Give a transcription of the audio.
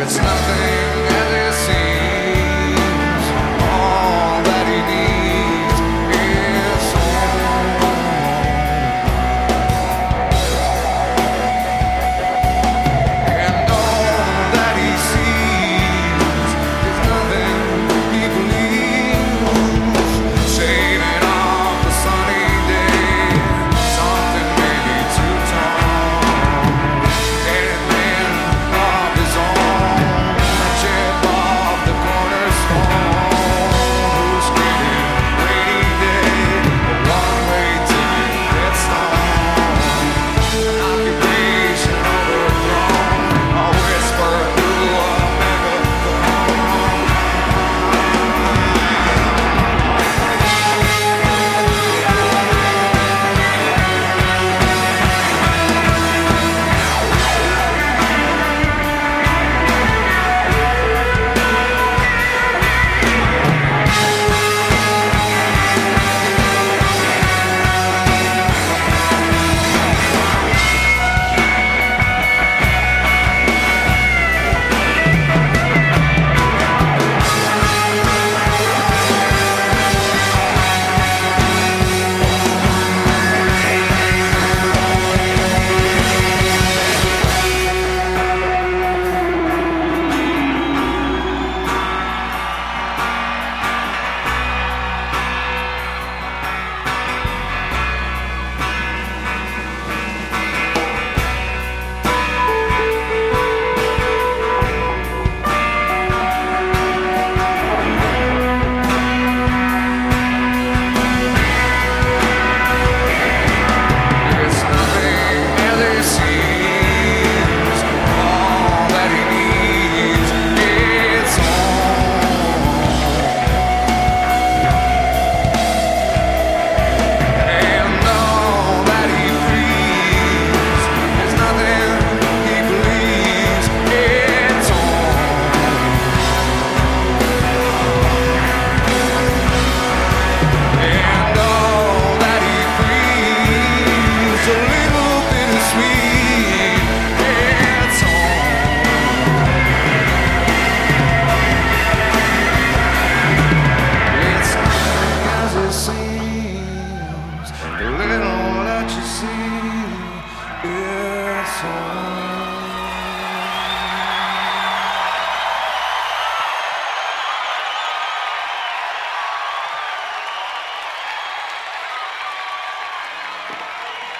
It's nothing as it seems. All that he needs is home. And all that he sees is nothing he believes. Shaving off the sunny day, something maybe too tall. Anything of his own, a chip off the cornerstone. Who's screaming rainy day, a one-way ticket gets stalled. An occupation overthrown, a whisper through a megaphone. It's nothing as it seems. All that he needs is home. And all that he breathes is nothing he believes. It's home. And all that he breathes, a little bit of sweet. It's home. It's nothing as it seems. The little that you see, it's home.